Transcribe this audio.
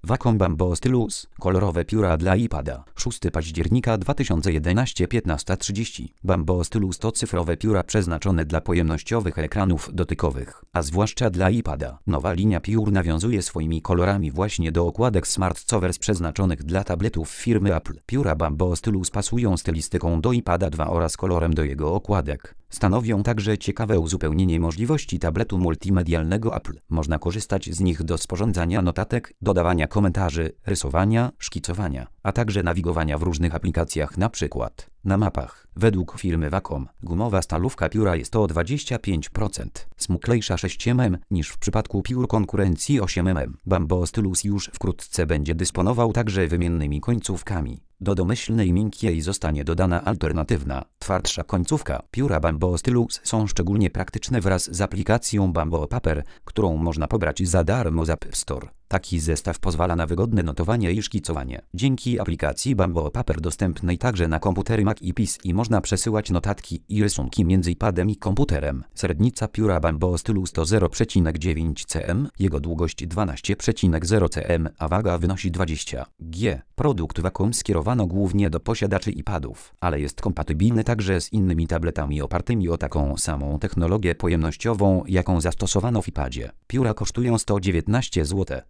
Wacom Bambo Stylus. Kolorowe pióra dla iPada. 6 października 2011 15:30. Bambo Stylus to cyfrowe pióra przeznaczone dla pojemnościowych ekranów dotykowych, a zwłaszcza dla iPada. Nowa linia piór nawiązuje swoimi kolorami właśnie do okładek Smart Covers przeznaczonych dla tabletów firmy Apple. Pióra Bambo Stylus pasują stylistyką do iPada 2 oraz kolorem do jego okładek. Stanowią także ciekawe uzupełnienie możliwości tabletu multimedialnego Apple. Można korzystać z nich do sporządzania notatek, dodawania komentarzy, rysowania, szkicowania, a także nawigowania w różnych aplikacjach, np. na mapach. Według firmy Wacom, gumowa stalówka pióra jest o 25% smuklejsza 6 mm niż w przypadku piór konkurencji 8 mm. Bambo Stylus już wkrótce będzie dysponował także wymiennymi końcówkami. Do domyślnej miękkiej zostanie dodana alternatywna, twardsza końcówka. Pióra Bambo Stylus są szczególnie praktyczne wraz z aplikacją Bambo Paper, którą można pobrać za darmo z App Store. Taki zestaw pozwala na wygodne notowanie i szkicowanie. Dzięki aplikacji Bambo Paper dostępnej także na komputery Mac i PC można przesyłać notatki i rysunki między iPadem i komputerem. Średnica pióra Bambo Stylus to 0,9 cm, jego długość 12,0 cm, a waga wynosi 20 g. Produkt Wacom skierowano głównie do posiadaczy iPadów, ale jest kompatybilny także z innymi tabletami opartymi o taką samą technologię pojemnościową, jaką zastosowano w iPadzie. Pióra kosztują 119 zł.